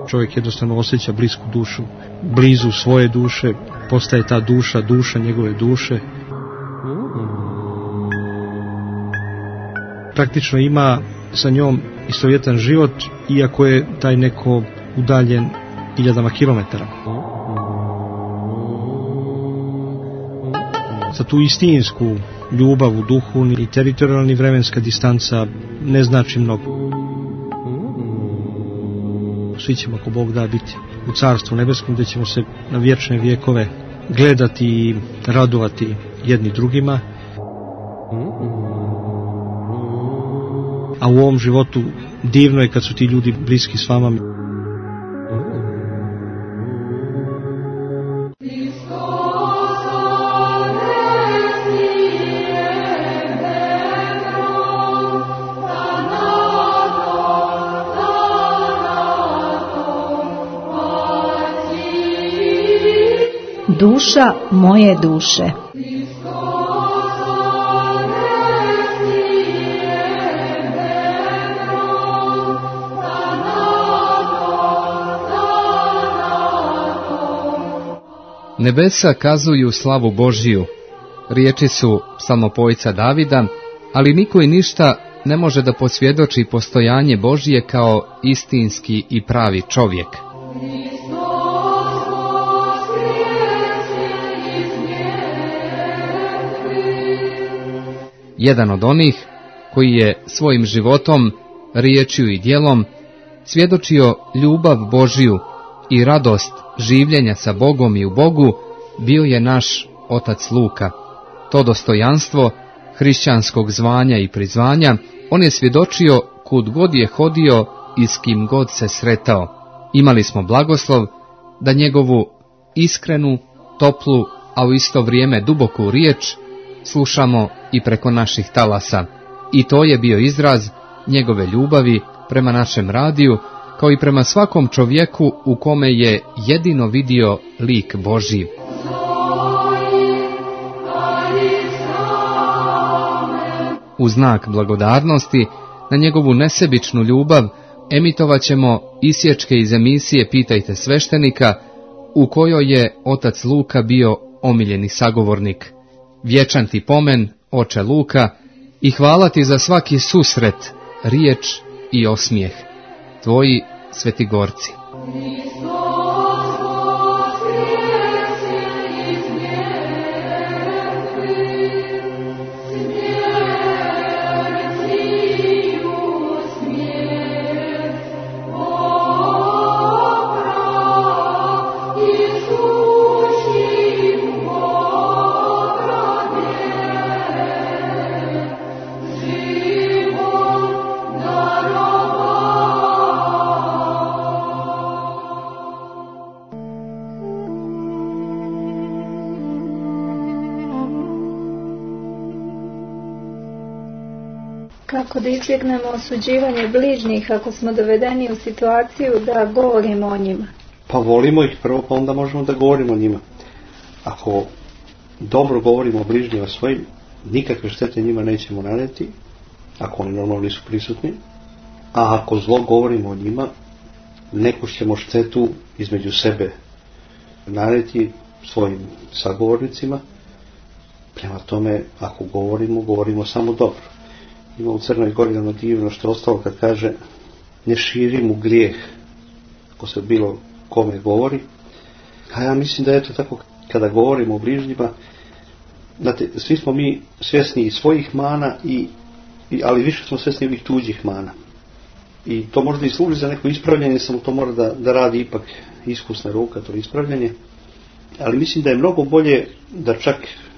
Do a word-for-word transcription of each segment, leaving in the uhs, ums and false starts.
Čovjek jednostavno osjeća blisku dušu, blizu svoje duše, postaje ta duša, duša njegove duše. Praktično ima sa njom istovjetan život, iako je taj neko udaljen hiljadama kilometara. Za tu istinsku ljubav u duhu ni teritorijalni vremenska distanca ne znači mnogo. Svi ćemo, ako Bog da, biti u Carstvu nebeskom, gdje ćemo se na vječne vjekove gledati i radovati jedni drugima. A u ovom životu divno je kad su ti ljudi bliski s vama. Duša moje duše. Nebesa kazuju slavu Božiju, riječi su psalmopojca Davida, ali niko i ništa ne može da posvjedoči postojanje Božije kao istinski i pravi čovjek. Jedan od onih koji je svojim životom, riječju i djelom svjedočio ljubav Božiju i radost življenja sa Bogom i u Bogu, bio je naš otac Luka. To dostojanstvo hrišćanskog zvanja i prizvanja on je svjedočio kud god je hodio i s kim god se sretao. Imali smo blagoslov da njegovu iskrenu, toplu, a u isto vrijeme duboku riječ slušamo i preko naših talasa. I to je bio izraz njegove ljubavi prema našem radiju, kao i prema svakom čovjeku u kome je jedino vidio lik Božji. U znak blagodarnosti na njegovu nesebičnu ljubav emitovat ćemo isječke iz emisije Pitajte sveštenika, u kojoj je otac Luka bio omiljeni sagovornik. Vječan ti pomen, oče Luka, i hvala ti za svaki susret, riječ i osmijeh. Tvoji Svetigorci. Kako da izbjegnemo osuđivanje bližnjih ako smo dovedeni u situaciju da govorimo o njima? Pa volimo ih prvo, pa onda možemo da govorimo o njima. Ako dobro govorimo o bližnjima svojim, nikakve štete njima nećemo naneti, ako oni normalno nisu prisutni. A ako zlo govorimo o njima, neku ćemo štetu između sebe naneti svojim sagovornicima. Prema tome, ako govorimo, govorimo samo dobro. Ima u Crnoj Gori ono divno što je ostalo kad kaže ne širi mu grijeh ako se bilo kome govori. A ja mislim da je to tako kada govorimo o bližnjima. Znate, svi smo mi svjesni i svojih mana, i, i, ali više smo svjesni ovih tuđih mana. I to možda i služi za neko ispravljanje, samo to mora da, da radi ipak iskusna ruka, to ispravljanje. Ali mislim da je mnogo bolje da čak,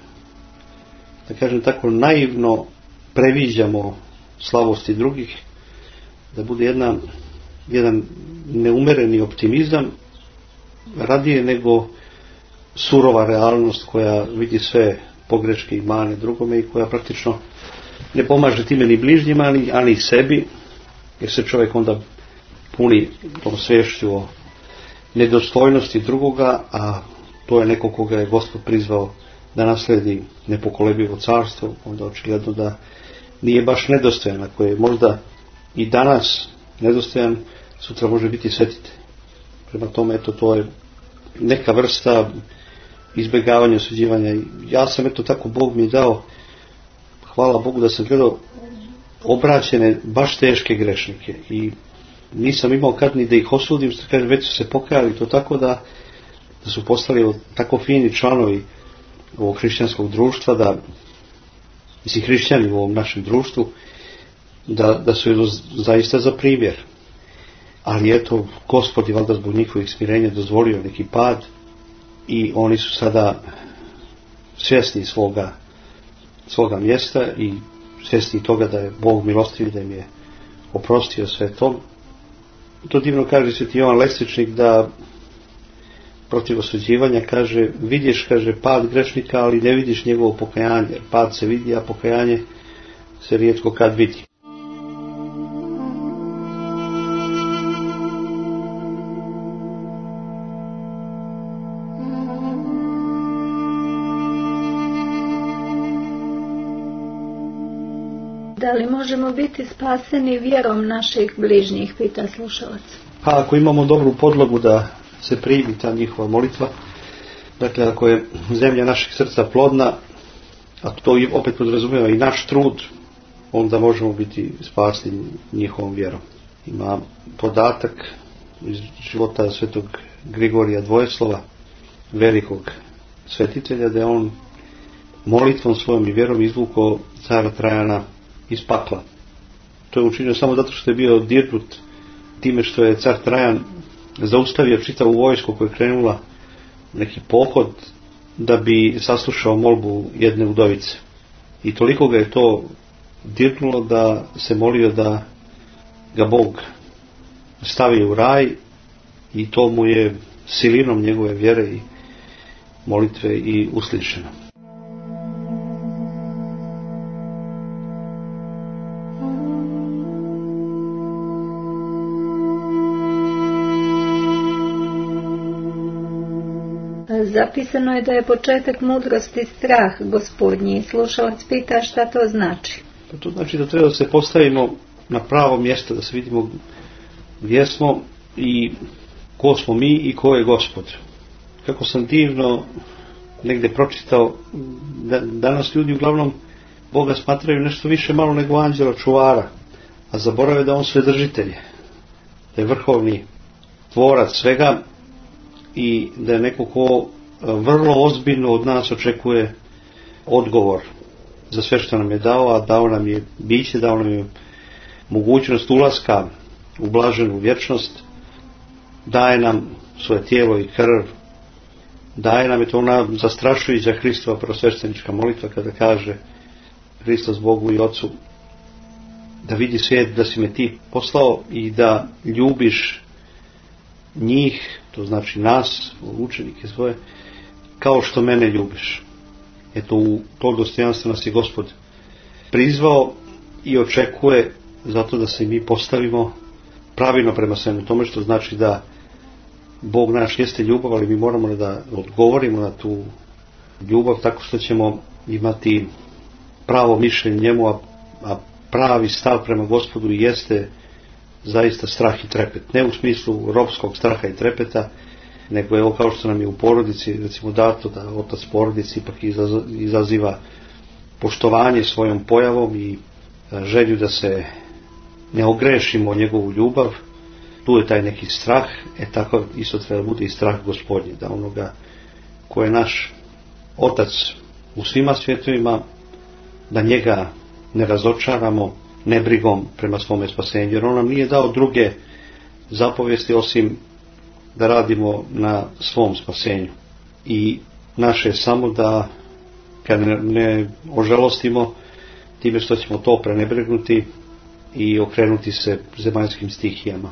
da kažem tako, naivno previđamo slabosti drugih, da bude jedna, jedan neumereni optimizam radije nego surova realnost koja vidi sve pogreške i mane drugome i koja praktično ne pomaže time ni bližnjima, ani, ani sebi, jer se čovjek onda puni tom svješću o nedostojnosti drugoga, a to je neko koga je Gospod prizvao da nasledi nepokolebivo carstvo, onda očigledno da nije baš nedostojan, ako je možda i danas nedostojan, sutra može biti svetitelj. Prema tome, eto, to je neka vrsta izbjegavanja, osuđivanja. Ja sam, eto, tako Bog mi je dao, hvala Bogu da sam gledao obraćene, baš teške grešnike i nisam imao kad ni da ih osudim, što kažem, već su se pokajali, to tako da, da su postali tako fini članovi ovog hrišćanskog društva, da mislim hrišćani u ovom našem društvu, da, da su jedno zaista za primjer. Ali eto, Gospod je valjda zbog njihovih smirenja dozvolio neki pad i oni su sada svjesni svoga, svoga mjesta i svjesni toga da je Bog milostiv, da im je oprostio sve to. To divno kaže Sveti Jovan Lesličnik da protiv osuđivanja kaže, vidiš, kaže, pad grešnika, ali ne vidiš njegovo pokajanje. Jer pad se vidi, a pokajanje se rijetko kad vidi. Da li možemo biti spaseni vjerom naših bližnjih, pita slušalac. Pa ako imamo dobru podlogu da se primi ta njihova molitva, dakle ako je zemlja našeg srca plodna, a to opet podrazumijeva i naš trud, onda možemo biti spasni njihovom vjerom. Ima podatak iz života svetog Grigorija Dvojeslova, velikog svetitelja, da je on molitvom svojom i vjerom izvukao cara Trajana iz pakla. To je učinio samo zato što je bio dirnut time što je car Trajan zaustavio čitavu vojsku koja je krenula neki pohod da bi saslušao molbu jedne udovice. I toliko ga je to dirnulo da se molio da ga Bog stavi u raj i to mu je silinom njegove vjere i molitve i uslišeno. Zapisano je da je početak mudrosti strah Gospodnji. Slušalac pita šta to znači. Pa to znači da treba da se postavimo na pravo mjesto, da se vidimo gdje smo i ko smo mi i ko je Gospod. Kako sam divno negdje pročitao, da danas ljudi uglavnom Boga smatraju nešto više malo nego anđela čuvara, a zaborave da on svedržitelj je, da je vrhovni tvorac svega i da je neko ko vrlo ozbiljno od nas očekuje odgovor za sve što nam je dao, a dao nam je biće, dao nam je mogućnost ulaska u blaženu vječnost, daje nam svoje tijelo i krv, daje nam je to ona zastrašujuća Hristova prvosveštenička molitva kada kaže Hristos Bogu i Otcu da vidi svijet da si me ti poslao i da ljubiš njih, to znači nas, učenike svoje, kao što mene ljubiš. Eto, u to dostojanstvo nas je Gospod prizvao i očekuje zato da se mi postavimo pravilno prema svemu tome, što znači da Bog naš jeste ljubav, ali mi moramo da odgovorimo na tu ljubav tako što ćemo imati pravo mišljenje njemu, a, a pravi stav prema Gospodu jeste zaista strah i trepet. Ne u smislu ropskog straha i trepeta, nego evo kao što nam je u porodici recimo dato da otac porodici ipak izaziva poštovanje svojom pojavom i želju da se ne ogrešimo o njegovu ljubav. Tu je taj neki strah, e tako isto treba bude i strah Gospodnji, da onoga ko je naš otac u svima svjetovima, da njega ne razočaramo nebrigom prema svome spasenju, jer on nam nije dao druge zapovijesti osim da radimo na svom spasenju. I naše je samo da kad ne, ne ožalostimo time što ćemo to prenebregnuti i okrenuti se zemaljskim stihijama.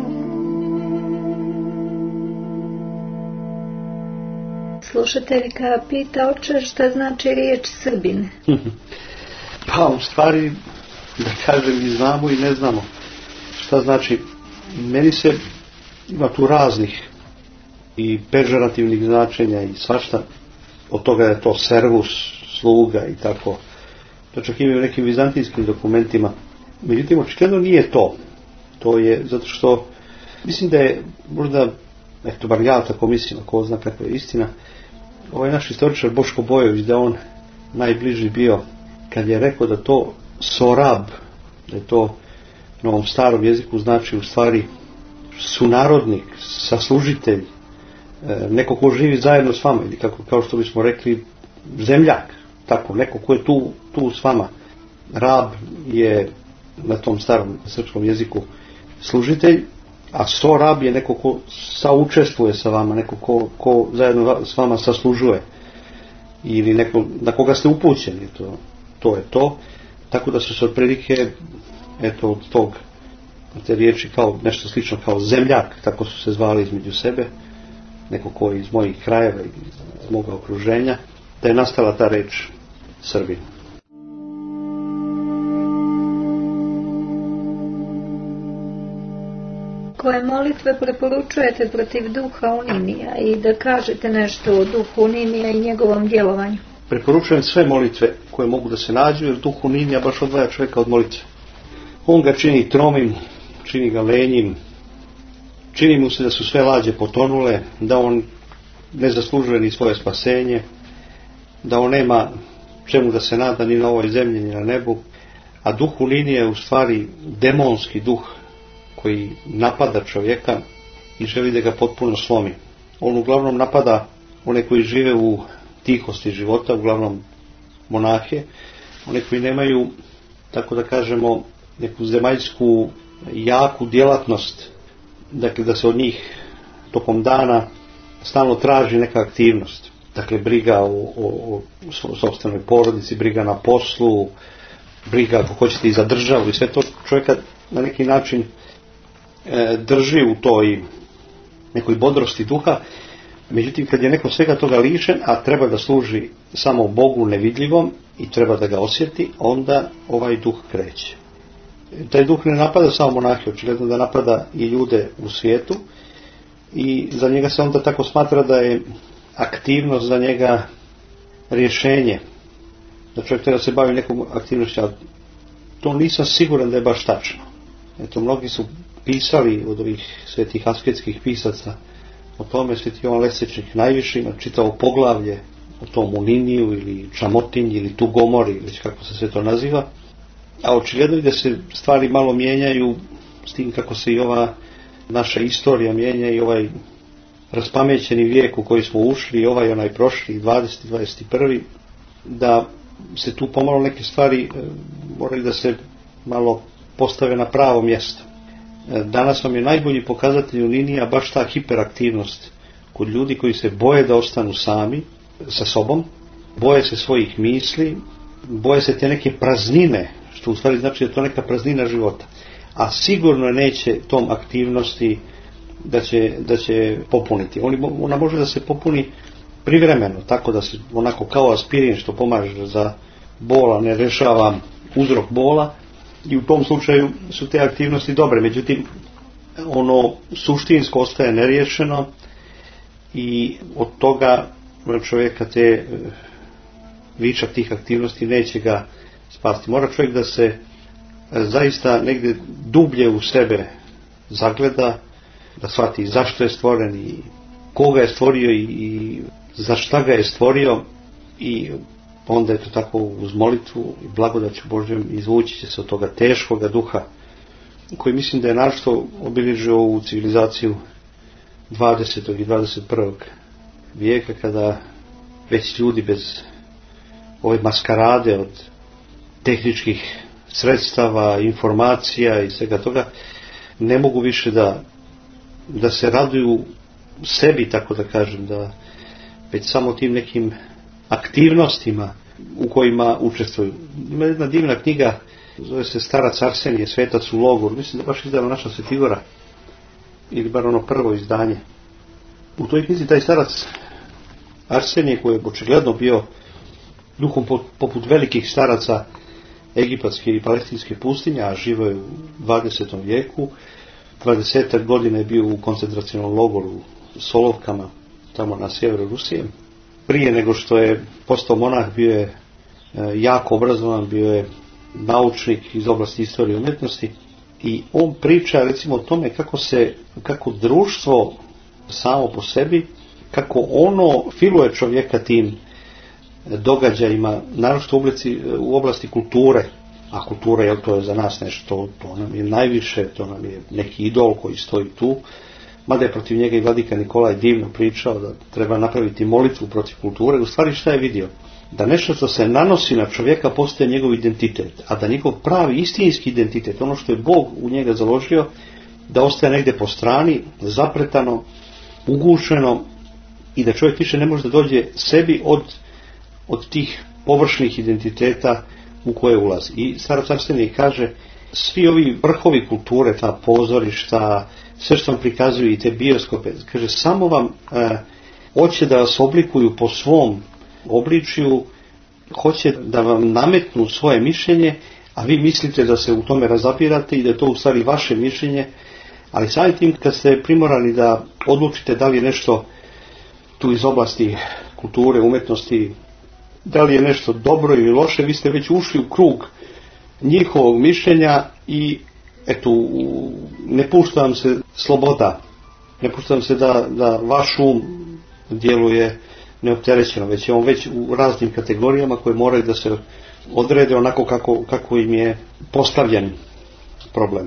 Slušateljka pita, oče, šta znači riječ Srbin? Pa u stvari, da kažem, i znamo i ne znamo šta znači. Meni se ima tu raznih i pežorativnih značenja i svašta, od toga je to servus, sluga i tako. To čak ima u nekim vizantijskim dokumentima. Međutim, očigledno nije to. To je zato što mislim da je možda eto bar ja tako mislim, ako zna kakva je istina, ovaj naš istoričar Boško Bojović, da on najbliži bio kad je rekao da to sorab, da je to na ovom starom jeziku znači u stvari sunarodnik, saslužitelj, neko ko živi zajedno s vama, ili kako, kao što bismo rekli zemljak, tako, neko ko je tu, tu s vama. Rab je na tom starom srpskom jeziku služitelj, a sorab je neko ko saučestvuje sa vama, neko ko, ko zajedno s vama saslužuje, ili neko na koga ste upućeni, to, to je to. Tako da su se otprilike eto od tog te riječi kao nešto slično kao zemljak, tako su se zvali između sebe, neko ko je iz mojih krajeva, iz moga okruženja, da je nastala ta reč Srbin. Koje molitve preporučujete protiv duha uninija i da kažete nešto o duhu uninija i njegovom djelovanju? Preporučujem sve molitve koje mogu da se nađu, jer duh uninija baš odvaja čovjeka od molitve. On ga čini tromim, čini ga lenjim, čini mu se da su sve lađe potonule, da on ne zaslužuje ni svoje spasenje, da on nema čemu da se nada ni na ovoj zemlji ni na nebu, a duh uninija je u stvari demonski duh koji napada čovjeka i želi da ga potpuno slomi. On uglavnom napada one koji žive u tihosti života, uglavnom monahe, one koji nemaju, tako da kažemo, neku zemaljsku jaku djelatnost, dakle da se od njih tokom dana stalno traži neka aktivnost. Dakle, briga o, o, o sopstvenoj porodici, briga na poslu, briga, ako hoćete, i za državu, i sve to čovjeka na neki način e, drži u toj nekoj bodrosti duha. Međutim, kad je neko svega toga lišen, a treba da služi samo Bogu nevidljivom i treba da ga osjeti, onda ovaj duh kreće. Taj duh ne napada samo monahe, očigledno da napada i ljude u svijetu, i za njega se onda tako smatra da je aktivnost za njega rješenje, da čovjek treba se bavi nekom aktivnošću, a to nisam siguran da je baš tačno. Eto, mnogi su pisali od ovih svetih asketskih pisaca o tome, sveti Jovan Lesečnik najviše ima čitao poglavlje o tom uniniju ili čamotinji ili tugomori, ili kako se sve to naziva, a očigledno je da se stvari malo mijenjaju s tim kako se i ova naša istorija mijenja i ovaj raspamećeni vijek u koji smo ušli, i ovaj onaj prošli, dvadeseti, dvadeset prvi, da se tu pomalo neke stvari moraju da se malo postave na pravo mjesto. Danas vam je najbolji pokazatelj uninija baš ta hiperaktivnost kod ljudi koji se boje da ostanu sami sa sobom, boje se svojih misli, boje se te neke praznine, što u stvari znači da je to neka praznina života. A sigurno neće tom aktivnosti da će, da će popuniti. Ona može da se popuni privremeno, tako da se onako kao aspirin što pomaže za bola, ne rješava uzrok bola, i u tom slučaju su te aktivnosti dobre. Međutim, ono suštinsko ostaje neriješeno i od toga čovjeka te višak tih aktivnosti neće ga spasti. Mora čovjek da se zaista negdje dublje u sebe zagleda, da shvati zašto je stvoren i koga je stvorio i, i za šta ga je stvorio, i onda je to tako uz molitvu i blagodaću Božjom izvući će se od toga teškoga duha koji mislim da je našto obilježio ovu civilizaciju dvadesetog i dvadeset prvog vijeka, kada već ljudi bez ove maskarade od tehničkih sredstava, informacija i svega toga ne mogu više da, da se raduju sebi, tako da kažem, da već samo tim nekim aktivnostima u kojima učestvuju. Ima jedna divna knjiga, zove se Starac Arsenije, svetac u logoru, mislim da baš izdala naša Svetigora, ili bar ono prvo izdanje. U toj knjizi taj starac Arsenije, koji je očigledno bio duhom poput velikih staraca egipatske i palestinske pustinje, a živo je u dvadesetom vijeku, dvadesetak godina je bio u koncentracionom logoru u Solovkama, tamo na sjeveru Rusije. Prije nego što je postao monah, bio je jako obrazovan, bio je naučnik iz oblasti istorije umjetnosti, i on priča recimo o tome kako se, kako društvo samo po sebi, kako ono filuje čovjeka tim događajima, naročito u oblasti, u oblasti kulture, a kultura je to je za nas nešto, to nam je najviše, to nam je neki idol koji stoji tu, mada je protiv njega i vladika Nikolaj divno pričao da treba napraviti molitvu protiv kulture. U stvari šta je vidio? Da nešto što se nanosi na čovjeka postaje njegov identitet, a da njegov pravi istinski identitet, ono što je Bog u njega založio, da ostaje negdje po strani, zapretano, ugušeno, i da čovjek više ne može da dođe sebi od, od tih površnih identiteta u koje ulazi. I starocarstvenik kaže, svi ovi vrhovi kulture, ta pozorišta, sve što vam prikazuju i te bioskope, kaže, samo vam e, hoće da vas oblikuju po svom obličju, hoće da vam nametnu svoje mišljenje, a vi mislite da se u tome razapirate i da je to u stvari vaše mišljenje, ali samim tim kad ste primorani da odlučite da li je nešto tu iz oblasti kulture, umetnosti, da li je nešto dobro ili loše, vi ste već ušli u krug njihovog mišljenja i eto, ne pušta vam se sloboda, ne pušta vam se da, da vaš um djeluje neopterećeno, već je on već u raznim kategorijama koje moraju da se odrede onako kako, kako im je postavljen problem.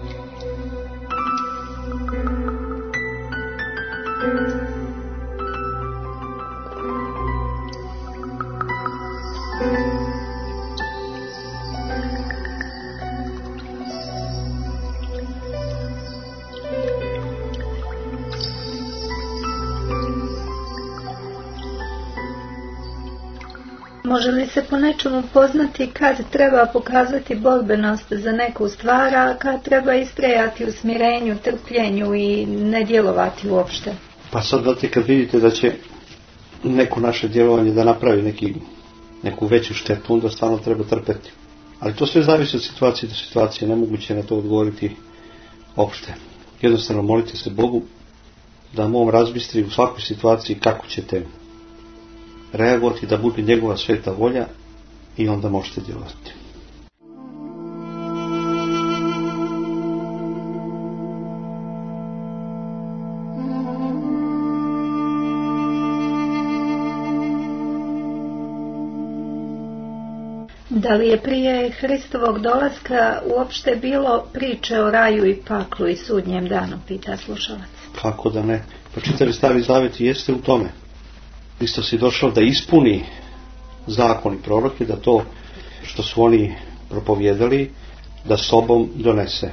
Može li se po nečemu poznati kad treba pokazati borbenost za neku stvar, a kad treba istrajati u smirenju, trpljenju i ne djelovati uopšte? Pa sad znate, kad vidite da će neko naše djelovanje da napravi neki, neku veću štetu, onda stvarno treba trpeti. Ali to sve zavisi od situacije do situacije, nemoguće na to odgovoriti opšte. Jednostavno molite se Bogu da vam on razbistri u svakoj situaciji kako ćete reagovati, da bude njegova sveta volja, i onda možete djelovati. Da li je prije Hristovog dolaska uopšte bilo priče o raju i paklu i sudnjem danu, pita slušalac. Kako da ne? Pa čitavi Stari Zavet jeste u tome. Hristos je došao da ispuni zakon i proroke, da to što su oni propovijedali, da sobom donese.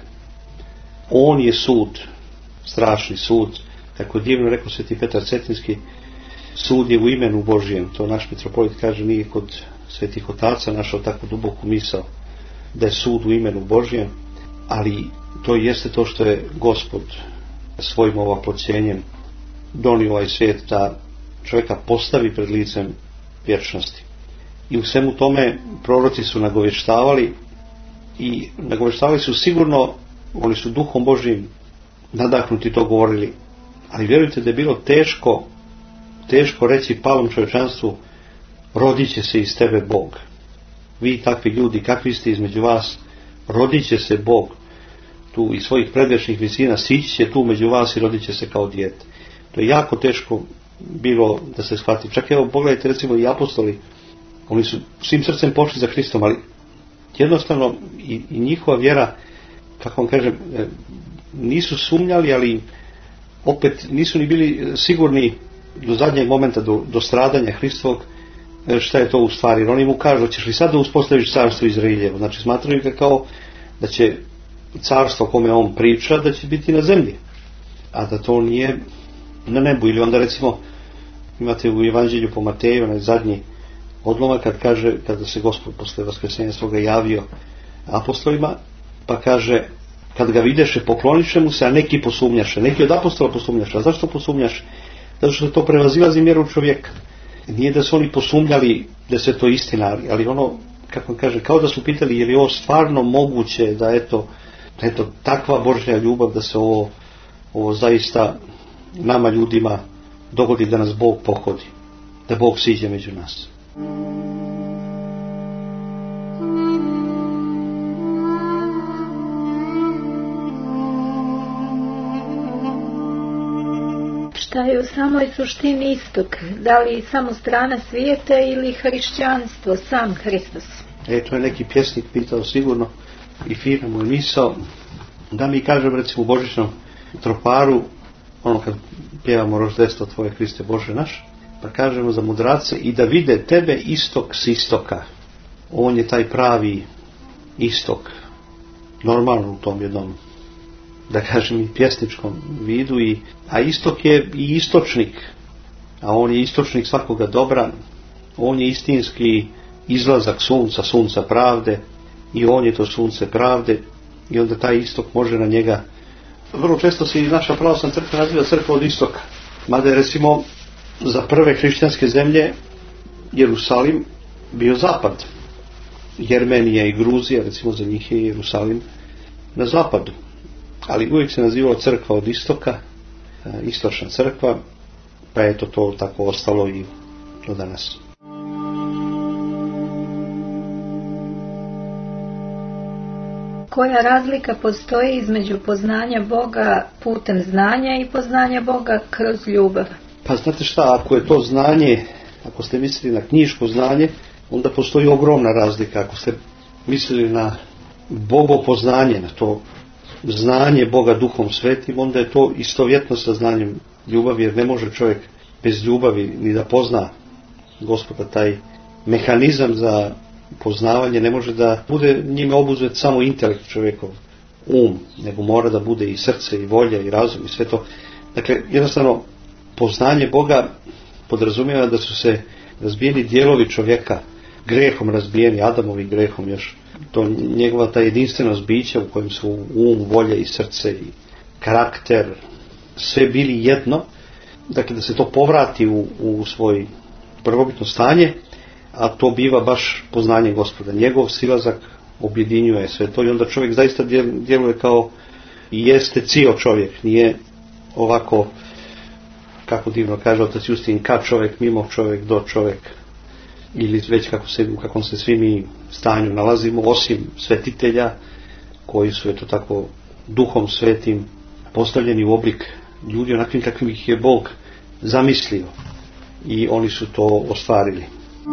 On je sud, strašni sud, tako divno rekao sveti Petar Cetinski, sud je u imenu Božijem. To naš mitropolit kaže, nije kod svetih otaca našao tako duboku misao da je sud u imenu Božijem, ali to jeste to što je Gospod svojim ovaploćenjem donio ovaj svijet da čovjeka postavi pred licem vječnosti. I u svemu tome proroci su nagovještavali, i nagovještavali su sigurno, oni su duhom Božjim nadahnuti to govorili, ali vjerujte da je bilo teško teško reći palom čovječanstvu, rodit će se iz tebe Bog. Vi takvi ljudi, kakvi ste između vas, rodit će se Bog tu iz svojih predvečnih visina, sići će tu među vas i rodit će se kao dijete. To je jako teško bilo da se shvati. Čak evo pogledajte recimo i apostoli, oni su svim srcem pošli za Hristom, ali jednostavno i, i njihova vjera, kako vam kažem, nisu sumnjali, ali opet nisu ni bili sigurni do zadnjeg momenta, do, do stradanja Hristovog, šta je to u stvari. Jer oni mu kažu, ćeš li sad da uspostaviš carstvo Izraeljevo? Znači smatraju ga kao da će carstvo kome on priča da će biti na zemlji, a da to nije na nebu. Ili onda recimo imate u Evanđelju po Mateju onaj zadnji odlomak kad kaže, kada se Gospod posle vaskrsenja svoga javio apostolima, pa kaže, kad ga videše pokloniše mu se, a neki posumnjaše. Neki od apostola posumnjaše. A zašto posumnjaše? Zato što to prevazilazi mjeru čovjeka. Nije da su oni posumnjali da se to istina, ali ono, kako vam kaže, kao da su pitali je li ovo stvarno moguće da eto, eto takva Božja ljubav, da se ovo, ovo zaista nama ljudima dogodi, da nas Bog pohodi, da Bog siđe među nas. Šta je u samoj suštini istok? Da li samo strana svijeta ili hrišćanstvo, sam Hristos? E, to je neki pjesnik pitao sigurno i fina mu je misao. Da mi kažem recimo u božićnom troparu, ono kad pjevamo Roždestvo tvoje Hriste Bože naš, pa kažemo za mudrace i da vide tebe istok s istoka. On je taj pravi istok, normalno u tom jednom, da kažem, i pjesničkom vidu, i, a istok je i istočnik, a on je istočnik svakoga dobra, on je istinski izlazak sunca, sunca pravde, i on je to sunce pravde, i onda taj istok može na njega. Vrlo često se i naša pravoslavna crkva naziva crkva od istoka, mada je recimo za prve hrišćanske zemlje Jerusalim bio zapad. Jermenija i Gruzija, recimo za njih je Jerusalim na zapadu. Ali uvijek se nazivalo crkva od istoka, istočna crkva, pa je to, to tako ostalo i do danas. Koja razlika postoji između poznanja Boga putem znanja i poznanja Boga kroz ljubav? Pa znate šta, ako je to znanje, ako ste mislili na knjiško znanje, onda postoji ogromna razlika. Ako ste mislili na bogopoznanje, na to znanje Boga Duhom Svetim, onda je to istovjetno sa znanjem ljubavi, jer ne može čovjek bez ljubavi ni da pozna Gospoda. Taj mehanizam za poznavanje ne može da bude njime obuzet samo intelekt čovjekov, um, nego mora da bude i srce, i volja, i razum, i sve to. Dakle, jednostavno, poznanje Boga podrazumijeva da su se razbijeni dijelovi čovjeka, grehom razbijeni, Adamovim grehom još, to njegova ta jedinstvenost bića u kojem su um, volja i srce i karakter sve bili jedno, dakle da se to povrati u, u svoj prvobitno stanje, a to biva baš poznanje Gospoda. Njegov silazak objedinjuje sve to i onda čovjek zaista djeluje kao i jeste cijel čovjek, nije ovako, kako divno kaže otac Justin, kad čovjek, mimo čovjek, do čovjek, ili već kako se, u kakvom se svi mi stanju nalazimo, osim svetitelja koji su eto tako Duhom Svetim postavljeni u oblik ljudi onakvim kakvim ih je Bog zamislio, i oni su to ostvarili.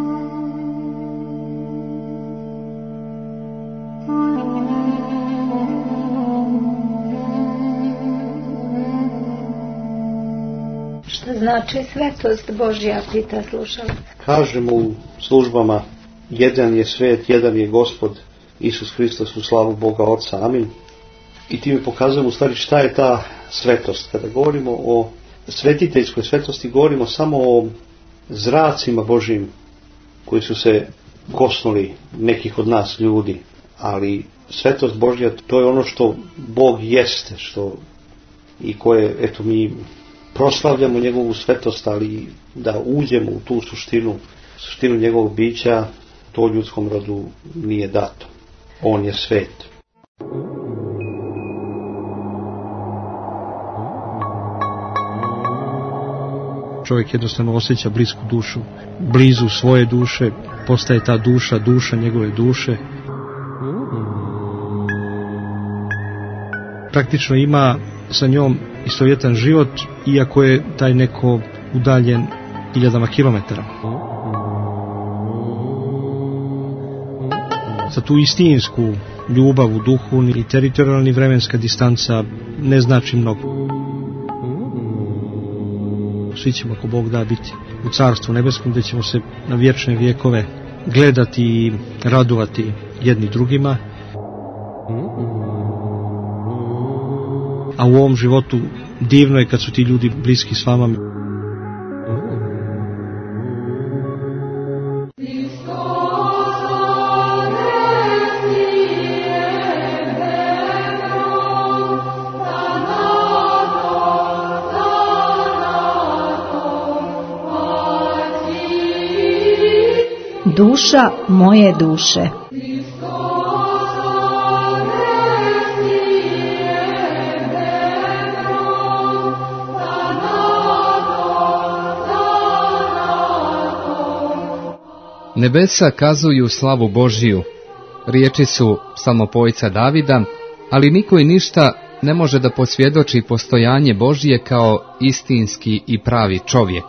Šta znači svetost Božja, pita slušalac? Kažemo u službama, jedan je svet, jedan je Gospod Isus Hristos, u slavu Boga Oca, amin. I time pokazujemo u stvari šta je ta svetost. Kada govorimo o svetiteljskoj svetosti, govorimo samo o zracima Božjim koji su se kosnuli nekih od nas ljudi, ali svetost Božja, to je ono što Bog jeste, što i koje, eto, mi proslavljamo njegovu svetost, ali da uđemo u tu suštinu, suštinu njegovog bića, to ljudskom rodu nije dato. On je svet. Čovjek jednostavno osjeća blisku dušu, blizu svoje duše, postaje ta duša, duša njegove duše. Praktično ima sa njom istovjetan život, iako je taj neko udaljen hiljadama kilometara. Za tu istinsku ljubav u duhu ni teritorijalna ni vremenska distanca ne znači mnogo. Svi ćemo, ako Bog da, biti u Carstvu nebeskom, gdje ćemo se na vječne vjekove gledati i radovati jedni drugima. A u ovom životu divno je kad su ti ljudi bliski s vama. Duša moje duše. Nebesa kazuju slavu Božiju, riječi su psalmopojca Davida, ali niko i ništa ne može da posvjedoči postojanje Božje kao istinski i pravi čovjek.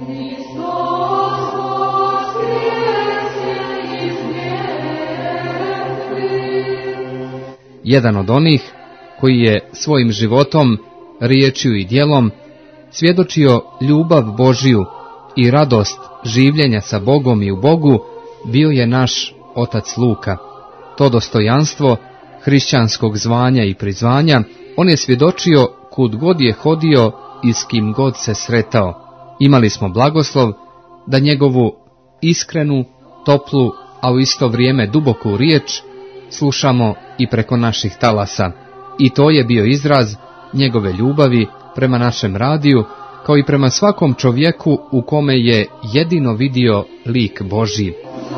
Jedan od onih koji je svojim životom, riječju i djelom svjedočio ljubav Božju i radost življenja sa Bogom i u Bogu, bio je naš otac Luka. To dostojanstvo hrišćanskog zvanja i prizvanja on je svjedočio kud god je hodio i s kim god se sretao. Imali smo blagoslov da njegovu iskrenu, toplu, a u isto vrijeme duboku riječ slušamo i preko naših talasa. I to je bio izraz njegove ljubavi prema našem radiju, kao i prema svakom čovjeku u kome je jedino vidio lik Božji.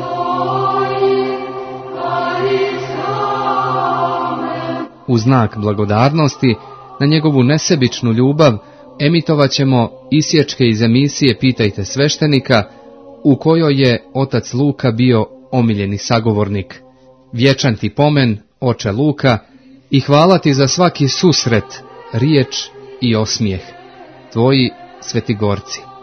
U znak blagodarnosti na njegovu nesebičnu ljubav emitovat ćemo isječke iz emisije Pitajte sveštenika, u kojoj je otac Luka bio omiljeni sagovornik. Vječan ti pomen, oče Luka, i hvala ti za svaki susret, riječ i osmijeh. Tvoji Svetigorci.